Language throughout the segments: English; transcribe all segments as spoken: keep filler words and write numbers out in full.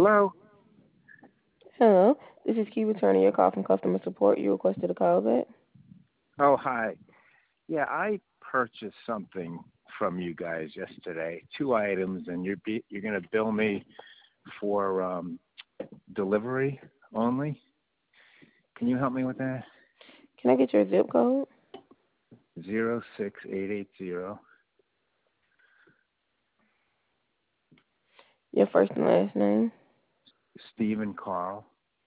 Hello? Hello, this is Key returning your call from customer support. You requested a call back. Oh, hi. Yeah, I purchased something from you guys yesterday, two items, and you're be, you're going to bill me for um, delivery only. Can you help me with that? Can I get your zip code? Zero six eight eight zero. Your first and last name? Stephen Carl.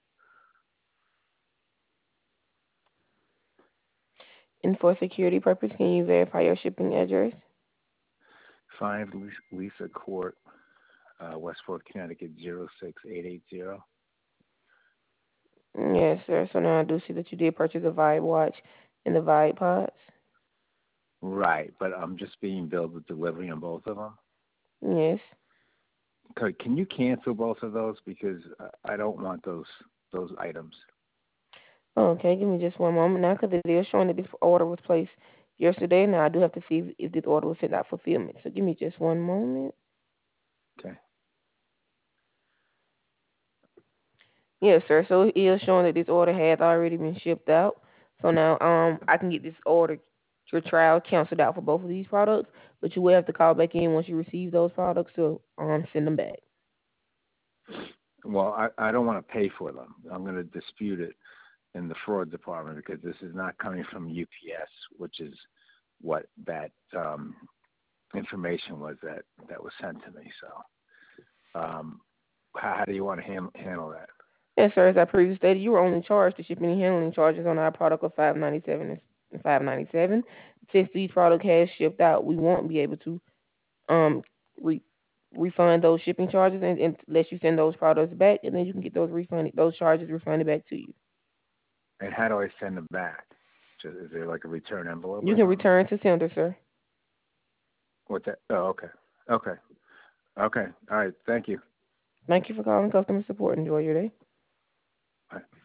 And for security purpose, can you verify your shipping address? Five Lisa Court, uh, Westport, Connecticut. Zero six eight eight zero. Yes, sir. So now I do see that you did purchase a Vibe watch and the Vibe pods. Right, but I'm just being billed with delivery on both of them. Yes. Okay, can you cancel both of those because I don't want those those items. Okay, give me just one moment now because it is showing that this order was placed yesterday. Now I do have to see if, if this order was sent out fulfillment. So give me just one moment. Okay. Yes, sir. So it is showing that this order has already been shipped out. So now um I can get this order, your trial canceled out for both of these products, but you will have to call back in once you receive those products to um send them back. Well, I, I don't want to pay for them. I'm going to dispute it in the fraud department because this is not coming from U P S, which is what that um, information was that, that was sent to me. So um, how, how do you want to ham- handle that? Yes, sir. As I previously stated, you were only charged the shipping and handling charges on our product of five ninety seven and five ninety seven. Since these product has shipped out, we won't be able to um re- refund those shipping charges and, and unless you send those products back, and then you can get those refunded those charges refunded back to you. And how do I send them back? Just, is there like a return envelope You or can something? return to sender, sir. What's that? Oh, okay. Okay. Okay. All right. Thank you. Thank you for calling customer support. Enjoy your day. Bye.